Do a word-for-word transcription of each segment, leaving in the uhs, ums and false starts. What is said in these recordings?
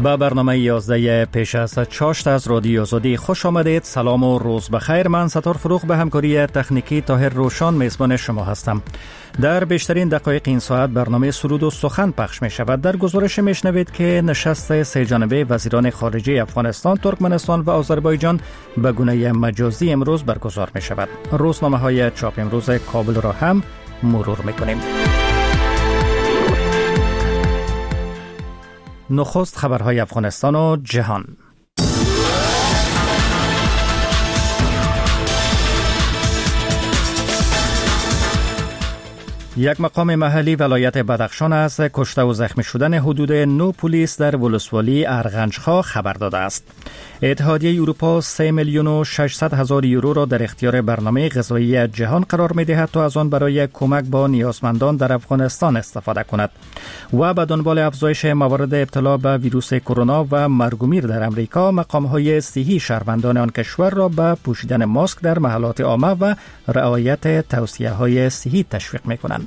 با برنامه یازده پیش از چاشت از رادیو آزادی خوش آمدید. سلام و روز بخیر. من ستار فروغ به همکاری تکنیکی طاهر روشان میزبان شما هستم. در بیشترین دقایق این ساعت برنامه سرود و سخن پخش می شود. در گزارش می شنوید که نشست سه جانبه وزیران خارجه افغانستان، ترکمنستان و آذربایجان به گونه مجازی امروز برگزار می شود. روزنامه های چاپ امروز کابل را هم مرور می کنیم. نخست خبرهای افغانستان و جهان. یک مقام محلی ولایت بدخشان از کشته و زخمی شدن حدود نه پلیس در ولسوالی ارغنجخا خبر داده است. اتحادیه اروپا سه میلیون و ششصد هزار یورو را در اختیار برنامه غذایی جهان قرار می دهد تا از آن برای کمک با نیازمندان در افغانستان استفاده کند و به دنبال افزایش موارد ابتلا به ویروس کرونا و مرگ و میر در امریکا، مقام‌های صحی شهروندان آن کشور را به پوشیدن ماسک در محلات عامه و رعایت توصیه‌های صحی تشویق می‌کنند.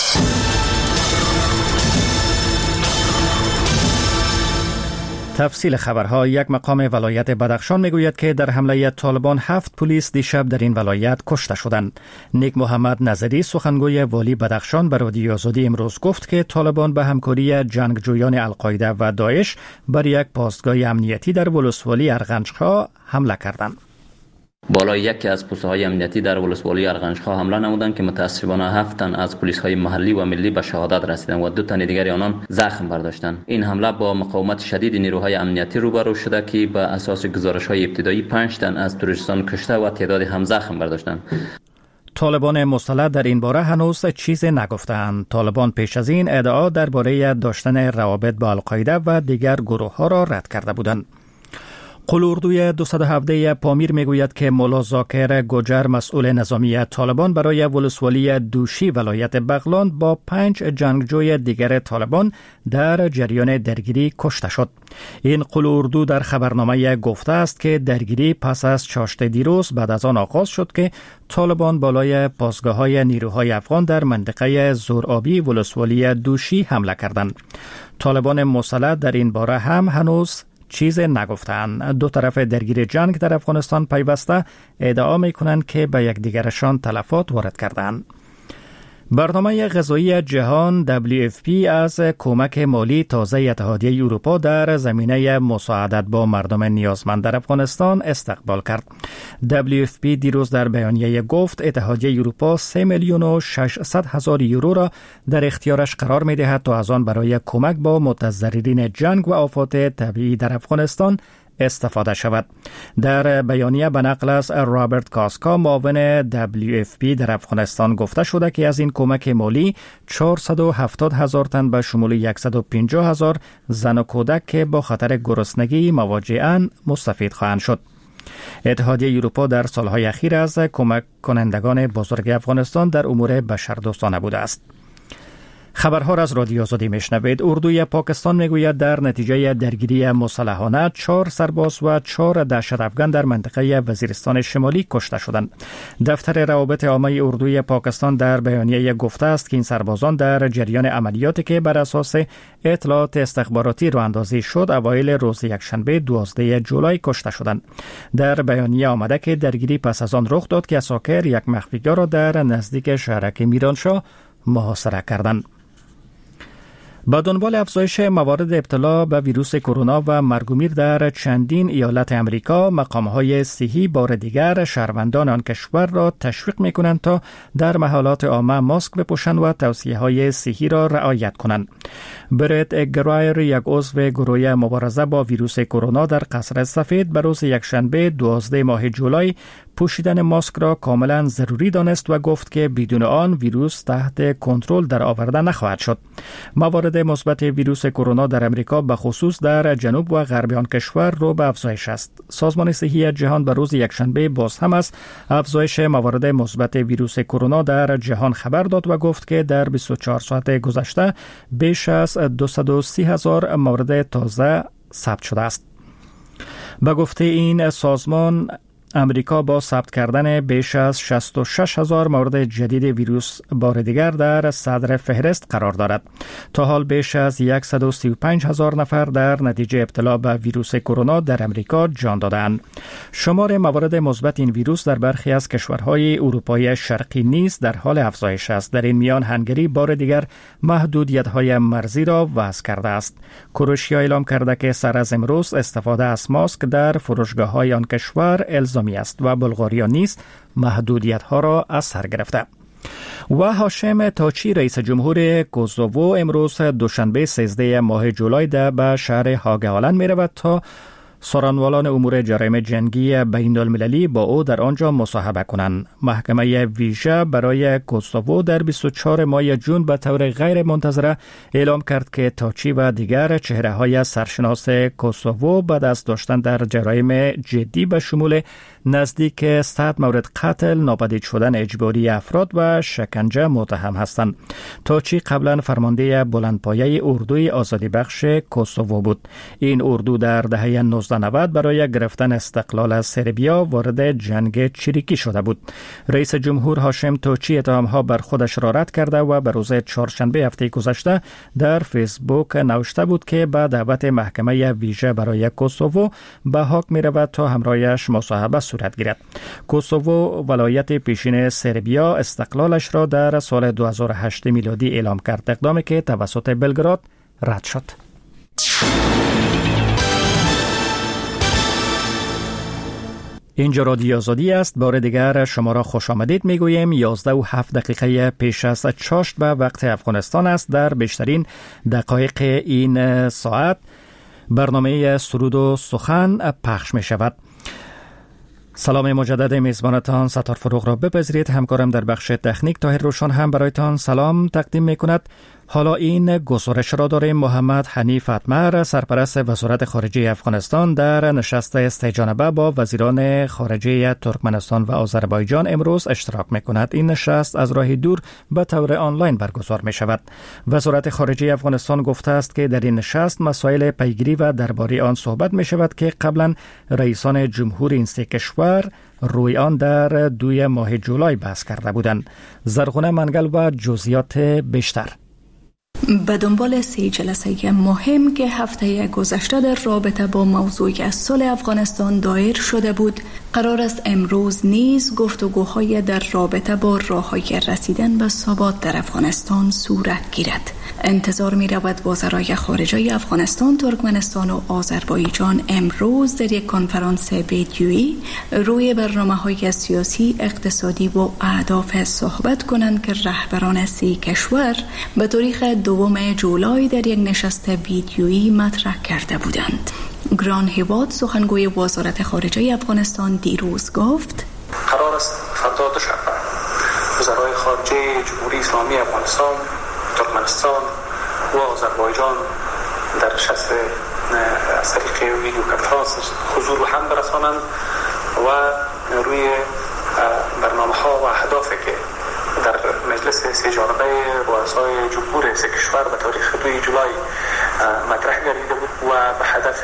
تفصیل خبرها. یک مقام ولایت بدخشان میگوید که در حمله طالبان هفت پلیس دیشب در این ولایت کشته شدند. نیک محمد نظری سخنگوی والی بدخشان به رادیو آزادی امروز گفت که طالبان به همکاری جنگجویان القاعده و داعش بر یک پاسگاه امنیتی در ولسوالی ارغنجخا حمله کردند. بالای یکی از پست‌های امنیتی در ولسوالی ارغنجخا حمله نمودند که متاسفانه هفت تن از پلیس‌های محلی و ملی به شهادت رسیدند و دو تن دیگر آنان زخم برداشتند. این حمله با مقاومت شدید نیروهای امنیتی روبرو شده که به اساس گزارش‌های ابتدایی پنج تن از تروریستان کشته و تعداد هم زخم برداشتند. طالبان مسلح در این باره هنوز چیزی نگفتند. طالبان پیش از این ادعا درباره داشتن روابط با القاعده و دیگر گروه‌ها را رد کرده بودند. قلوردوی دویست و هفده پامیر میگوید که مولا زاکر گوجر مسئول نظامی طالبان برای ولسوالی دوشی ولایت بغلان با پنج جنگجوی دیگر طالبان در جریان درگیری کشته شد. این قلوردو در خبرنامه گفته است که درگیری پس از چاشت دیروز بعد از آن آغاز شد که طالبان بالای پاسگاه‌های نیروهای افغان در منطقه زورآبی ولسوالی دوشی حمله کردند. طالبان مسلح در این باره هم هنوز چیز نگفتند. دو طرف درگیر جنگ در افغانستان پیوسته ادعا می کنند که به یکدیگرشان تلفات وارد کردند. برنامه غذایی جهان دبلیو اف پی از کمک مالی تازه اتحادیه اروپا در زمینه مساعدت با مردم نیازمند در افغانستان استقبال کرد. دبلیو اف پی دیروز در بیانیه گفت اتحادیه اروپا سه میلیون و ششصد هزار یورو را در اختیارش قرار می دهد تا از آن برای کمک با متضررین جنگ و آفات طبیعی در افغانستان استفاده شود. در بیانیه به نقل از رابرت کاسکا معاون دبلیو اف پی در افغانستان گفته شده که از این کمک مالی چهارصد و هفتاد هزار تن به شمول صد و پنجاه هزار زن و کودک که با خطر گرسنگی مواجه‌اند مستفید خواهند شد. اتحادیه اروپا در سالهای اخیر از کمک کنندگان بزرگ افغانستان در امور بشردوستانه بوده است. خبرها را از رادیو آزادی میشنوید. اردوی پاکستان میگوید در نتیجه درگیری مسلحانه چهار سرباز و چهار دهشت افغان در منطقه وزیرستان شمالی کشته شدند. دفتر روابط عامه اردوی پاکستان در بیانیه گفته است که این سربازان در جریان عملیاتی که بر اساس اطلاعات استخباراتی راه اندازی شد اوایل روز یکشنبه دوازده جولای کشته شدند. در بیانیه آمده که درگیری پس از آن رخ داد که اساکر یک مخفیگاه را در نزدیک شهرک میرانشاه محاصره کردند. با دنبال افزایش موارد ابتلا به ویروس کرونا و مرگ و میر در چندین ایالت امریکا، مقام‌های صحی بار دیگر شهروندان آن کشور را تشویق می‌کنند تا در محلات عامه ماسک بپوشند و توصیه‌های صحی را رعایت کنند. برت گرایر، یک عضو گروه مبارزه با ویروس کرونا در قصر سفید، به روز یکشنبه دوازده ماه جولای پوشیدن ماسک را کاملا ضروری دانست و گفت که بدون آن ویروس تحت کنترل در آورده نخواهد شد. موارد مثبت ویروس کرونا در امریکا به خصوص در جنوب و غرب آن کشور رو به افزایش است. سازمان صحی جهان به روز یکشنبه باز هم از افزایش موارد مثبت ویروس کرونا در جهان خبر داد و گفت که در بیست و چهار ساعت گذشته بیش از دویست و سی هزار مورد تازه ثبت شده است. به گفته این سازمان امریکا با ثبت کردن بیش از شصت و شش هزار مورد جدید ویروس بار دیگر در صدر فهرست قرار دارد. تا حال بیش از صد و سی و پنج هزار نفر در نتیجه ابتلا به ویروس کرونا در امریکا جان دادند. شمار موارد مثبت این ویروس در برخی از کشورهای اروپای شرقی نیز در حال افزایش است. در این میان هنگری بار دیگر محدودیت‌های مرزی را وضع کرده است. کروشیا اعلام کرده که سر از امروز استفاده از ماسک در فروشگاه‌های آن کشور الزامی است و بلغاریا نیز محدودیت‌ها را از سر گرفته. و هاشم تاچی رئیس جمهور کوسوو امروز دوشنبه سیزده ماه جولای به شهر هاگ هالند می رود تا سرانوالان امور جرایم جنگی بین المللی با او در آنجا مصاحبه کنند. محکمه ویژه برای کوسوو در بیست و چهارم ماه جون به طور غیر منتظره اعلام کرد که تاچی و دیگر چهره های سرشناس کوسوو بعد از داشتن در جرایم جدی به شمول نزدیک صد مورد قتل، ناپدید شدن اجباری افراد و شکنجه متهم هستند. تاچی قبلا فرمانده بلندپایه اردوی آزادی بخش کوسوو بود. این اردو در دهه نوزده نود برای گرفتن استقلال از سربیا وارد جنگ چریکی شده بود. رئیس جمهور هاشم تاچی اتهامها بر خودش را رد کرده و به روز چهارشنبه هفته گذشته در فیسبوک نوشته بود که به دعوت محکمه ویژه برای کوسوو به هاگ می رود تا همراهش مصاحبه صورت گیرد. کوسوو ولایت پیشین سربیا استقلالش را در سال دو هزار و هشت میلادی اعلام کرد، اقدامی که توسط بلگراد رد شد. اینجا رادیو آزادی است. بار دیگر شما را خوش آمدید میگوییم. یازده و هفت دقیقه پیش از چاشت به وقت افغانستان است. در بیشترین دقایق این ساعت برنامه سرود و سخن پخش می شود. سلام مجدد میزبانتان ستار فروغ را بپذیرید. همکارم در بخش تکنیک طاهر روشن هم برایتان سلام تقدیم می کند. حالا این گزارش را داریم. محمد حنیف اتمر سرپرست وزارت خارجه افغانستان در نشست سه جانبه با وزیران خارجه ترکمنستان و آذربایجان امروز اشتراک می کند. این نشست از راه دور به طور آنلاین برگزار می شود. وزارت خارجه افغانستان گفته است که در این نشست مسائل پیگیری و درباره آن صحبت می شود که قبلا رئیسان جمهور این سه کشور روی آن در دوی ماه جولای بحث کرده بودند. زرغونه منگل و جزئیات بیشتر. به دنبال سه جلسه مهم که هفته گذشته در رابطه با موضوع صلح افغانستان دایر شده بود، قرار است امروز نیز گفتگوهای در رابطه با راه‌های رسیدن به ثبات در افغانستان صورت گیرد. انتظار می رود وزرای خارجه افغانستان، ترکمنستان و آذربایجان امروز در یک کنفرانس ویدیویی روی برنامه‌های سیاسی، اقتصادی و اهداف صحبت کنند که رهبران سه کشور به تاریخ دوم جولای در یک نشست ویدیویی مطرح کرده بودند. گران هیواد سخنگوی وزارت خارجه افغانستان دیروز گفت: قرار است فردا دوشنبه وزرای خارجه جمهوری اسلامی افغانستان، ترکمنستان و آذربایجان در نشست از طریق ویدیو کنفرانس حضور هم برسانند و روی برنامه ها و اهدافی که در مجلس سه جانبه رؤسای جمهور سه کشور به تاریخ دوم جولای مطرح گردیده بود و به هدف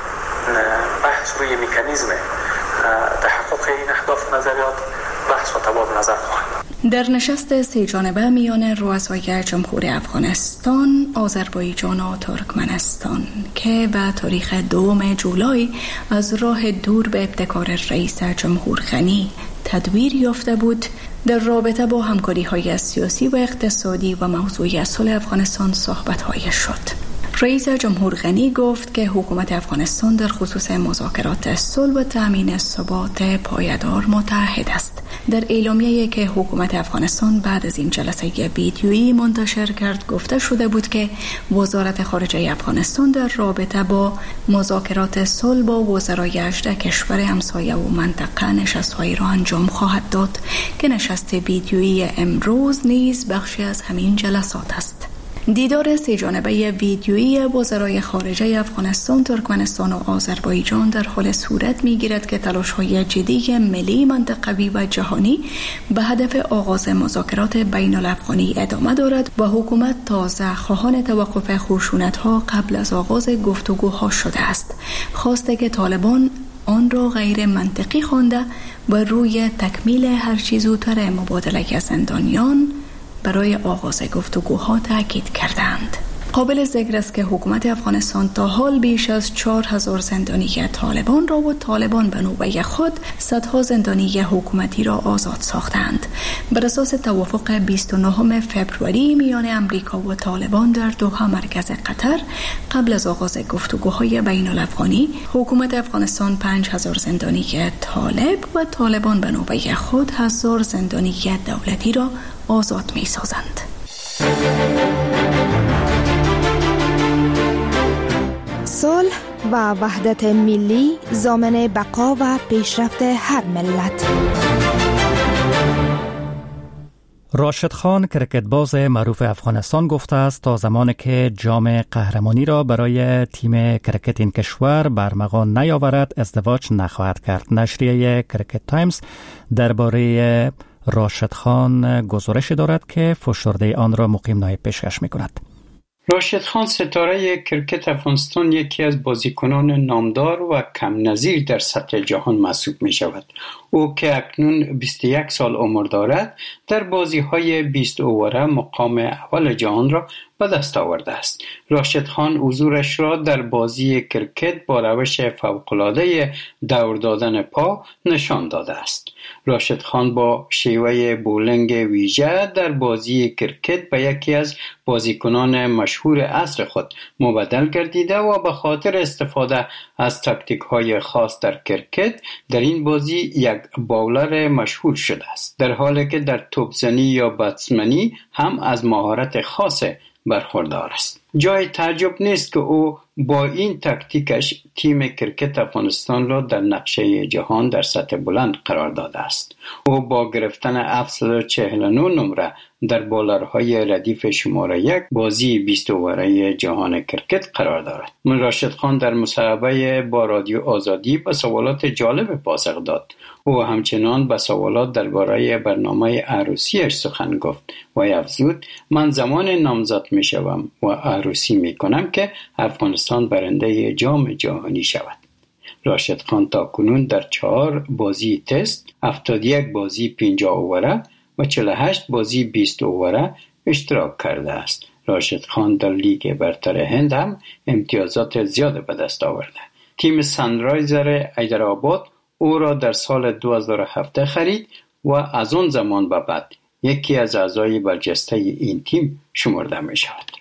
بحث روی مکانیزم تحقق این اهداف و نظریات بحث و تبادل نظر خواهد. در نشست سه جانبه میان رؤسای جمهور افغانستان، آذربایجان و ترکمنستان که به تاریخ دوم جولای از راه دور به ابتکار رئیس جمهور غنی تدویر یافته بود، در رابطه با همکاری‌های سیاسی و اقتصادی و موضوع صلح افغانستان صحبت‌های شد. رئیس جمهور غنی گفت که حکومت افغانستان در خصوص مذاکرات صلح و تأمین ثبات پایدار متحد است. در اعلامیه‌ای که حکومت افغانستان بعد از این جلسه ویدیویی منتشر کرد گفته شده بود که وزارت خارجه افغانستان در رابطه با مذاکرات صلح با وزرای هجده کشور همسایه و منطقه نشست‌هایی را انجام خواهد داد که نشست ویدیویی امروز نیز بخشی از همین جلسات است. دیدار سه جانبه ویدیویی وزرای خارجه افغانستان، ترکمنستان و آذربایجان در حال صورت می‌گیرد که تلاش‌های جدی ملی، منطقوی و جهانی به هدف آغاز مذاکرات بین الافغانی ادامه دارد و حکومت تازه خواهان توقف خشونت‌ها قبل از آغاز گفتگوها شده است. خواسته که طالبان آن را غیر منطقی خوانده و روی تکمیل هرچی زودتر مبادله زندانیان برای آغاز گفتگوها تاکید کردند. قابل ذکر است که حکومت افغانستان تا حال بیش از چهار هزار زندانی طالبان را و طالبان به نوبه خود صدها زندانی حکومتی را آزاد ساختند. بر اساس توافق بیست و نهم فوریه میان امریکا و طالبان در دوحه مرکز قطر قبل از آغاز گفتگوهای بین الافغانی، حکومت افغانستان پنج هزار زندانی طالب و طالبان به نوبه خود هزار زندانی دولتی را آزاد می سازند. صلح و وحدت ملی ضامن بقا و پیشرفت هر ملت. راشد خان کرکتباز معروف افغانستان گفته است تا زمانی که جام قهرمانی را برای تیم کرکت این کشور برمغان نیاورد ازدواج نخواهد کرد. نشریه کرکت تایمز درباره راشد خان گزارش دارد که فشرده آن را مقیم نایب پیشکش می‌کند. راشد خان ستاره کرکت افغانستان یکی از بازیکنان نامدار و کم نظیر در سطح جهان محسوب می شود. او که اکنون بیست و یک سال عمر دارد در بازی های بیست اووره مقام اول جهان را به دست آورده است. راشد خان حضورش را در بازی کرکت با روش فوق‌العاده دور دادن پا نشان داده است. راشد خان با شیوه بولینگ ویژه در بازی کرکت به یکی از بازیکنان مشهور عصر خود مبدل گردیده و به خاطر استفاده از تاکتیک های خاص در کرکت در این بازی یک باولر مشهور شده است، در حالی که در توپزنی یا بتسمنی هم از مهارت خاص برخوردار است. جای تعجب نیست که او با این تاکتیکش تیم کرکت افغانستان را در نقشه جهان در سطح بلند قرار داده است. او با گرفتن هفتصد و چهل و نه نمره در بالرهای ردیف شماره یک بازی بیست اووره جهان کرکت قرار دارد. راشد خان در مصاحبه با رادیو آزادی به سوالات جالب پاسخ داد. او همچنان به سوالات درباره برنامه عروسیش سخن گفت و افزود: من زمان نامزد می شوم و عروسی می کنم که افغانستان برنده جام جهانی شود. راشد خان تا کنون در چهار بازی تست، هفتاد و یک بازی پنجاه اووره و چهل و هشت بازی بیست اووره اشتراک کرده است. راشد خان در لیگ برتر هند هم امتیازات زیاد به دست آورده. تیم سنرایزر حیدرآباد او را در سال دو هزار و هفت خرید و از آن زمان به بعد یکی از اعضای برجسته این تیم شمرده می شود.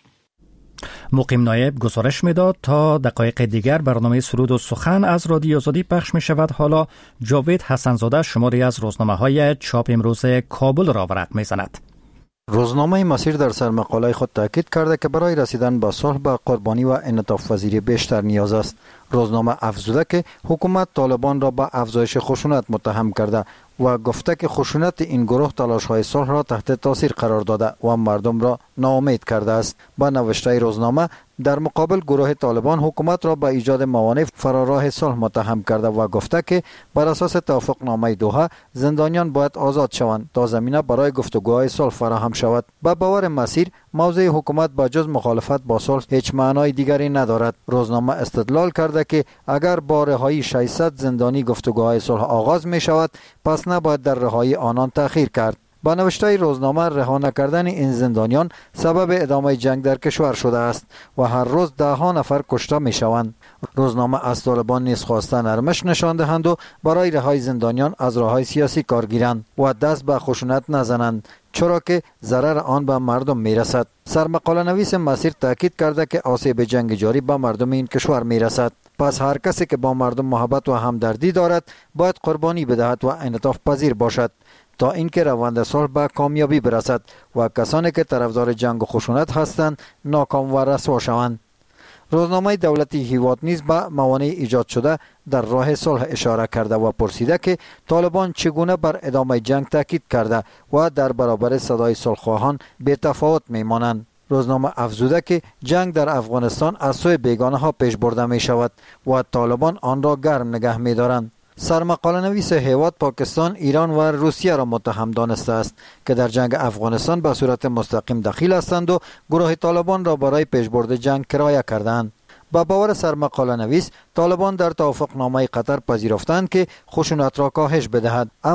مقیم نایب گزارش میداد تا دقایق دیگر برنامه سرود و سخن از رادیو آزادی پخش می شود. حالا جاوید حسنزاده شماری از روزنامه های چاپ امروز کابل را ورق می زند. روزنامه مسیر در سرمقاله خود تاکید کرده که برای رسیدن به صلح به قربانی و انعطاف پذیری بیشتر نیاز است. روزنامه افزوده که حکومت طالبان را به افزایش خشونت متهم کرده و گفته که خشونت این گروه تلاش‌های صلح را تحت تاثیر قرار داده و مردم را ناامید کرده است. با نوشته روزنامه در مقابل گروه طالبان حکومت را به ایجاد موانع فراراه صلح متهم کرده و گفته که بر اساس توافقنامه دوحه زندانیان باید آزاد شوند تا زمینه برای گفتگوهای صلح فراهم شود. به باور مسیر موضع حکومت با جز مخالفت با صلح هیچ معنای دیگری ندارد. روزنامه استدلال کرده که اگر با رهایی ششصد زندانی گفتگوهای صلح آغاز می شود پس نباید در رهایی آنان تأخیر کرد. با نوشته روزنامه رها نکردن این زندانیان سبب ادامه جنگ در کشور شده است و هر روز ده ها نفر کشته می شوند. روزنامه از طالبان نیز خواسته نرمش نشان دهند و برای رهایی زندانیان از راههای سیاسی کار گیرند و دست به خشونت نزنند، چرا که ضرر آن به مردم می رسد. سرمقاله نویس مسیر تاکید کرده که آسیب جنگ جاری به مردم این کشور می رسد. پس هر کسی که با مردم محبت و همدردی دارد باید قربانی بدهد و انعطاف پذیر باشد تا اینکه روند صلح به کامیابی برسد و کسانی که طرفدار جنگ و خشونت هستند ناکام و رسوا شوند. روزنامه دولتی هیواد نیز به موانع ایجاد شده در راه صلح اشاره کرده و پرسیده که طالبان چگونه بر ادامه جنگ تاکید کرده و در برابر صدای صلح‌خواهان بی‌تفاوت می‌مانند. روزنامه افزوده که جنگ در افغانستان از سوی بیگانه ها پیش برده می شود و طالبان آن را گرم نگه می دارند. سرمقاله نویس هیواد پاکستان، ایران و روسیه را متهم دانسته است که در جنگ افغانستان به صورت مستقیم دخیل هستند و گروه طالبان را برای پیشبرد جنگ کرایه کردند. با باور سرمقاله نویس طالبان در توافقنامه قطر پذیرفتند که خشونت را کاهش بدهد.